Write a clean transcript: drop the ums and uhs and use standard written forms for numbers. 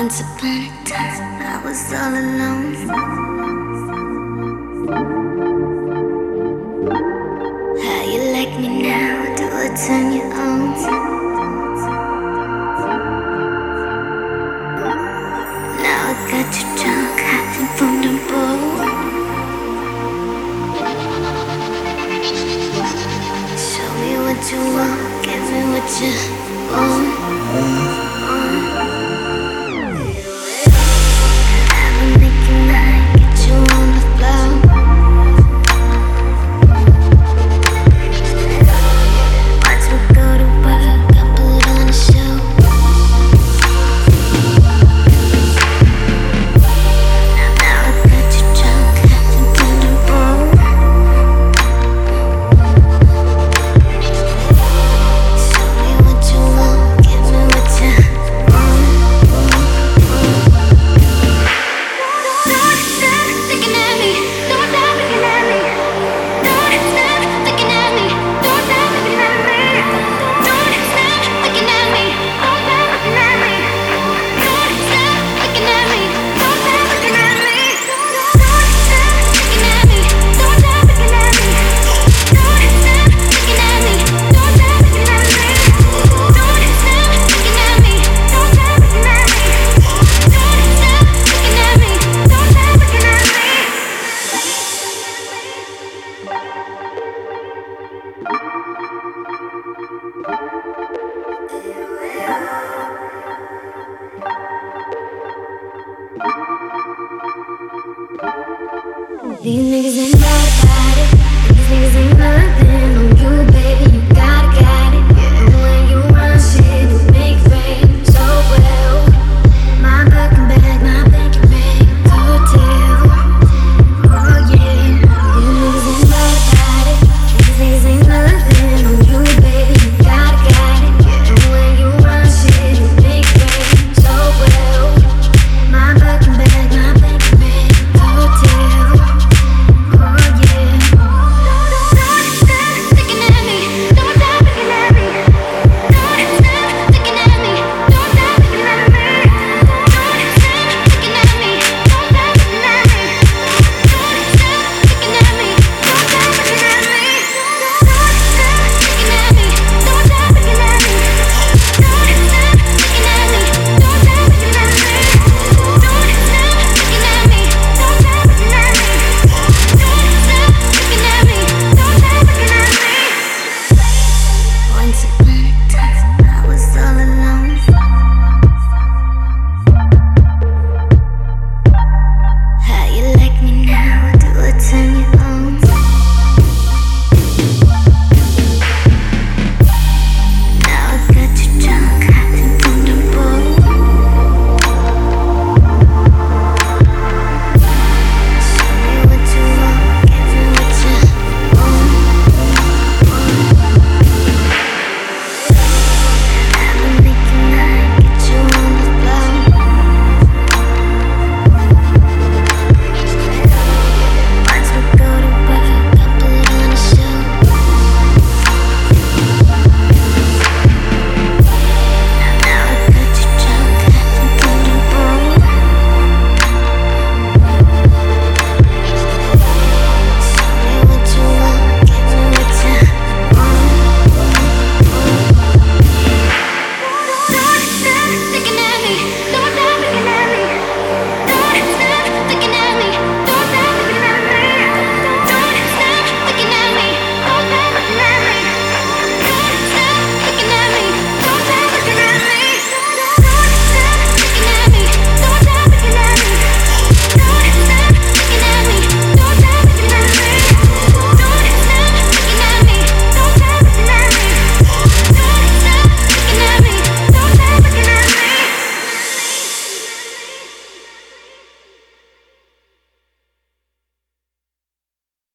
Once upon a time, I was all alone. How you like me now? Do I turn you on? Now I got you drunk, hiding from the boat. Show me what you want, give me what you want. These niggas ain't about it. These niggas ain't nothing on you, baby.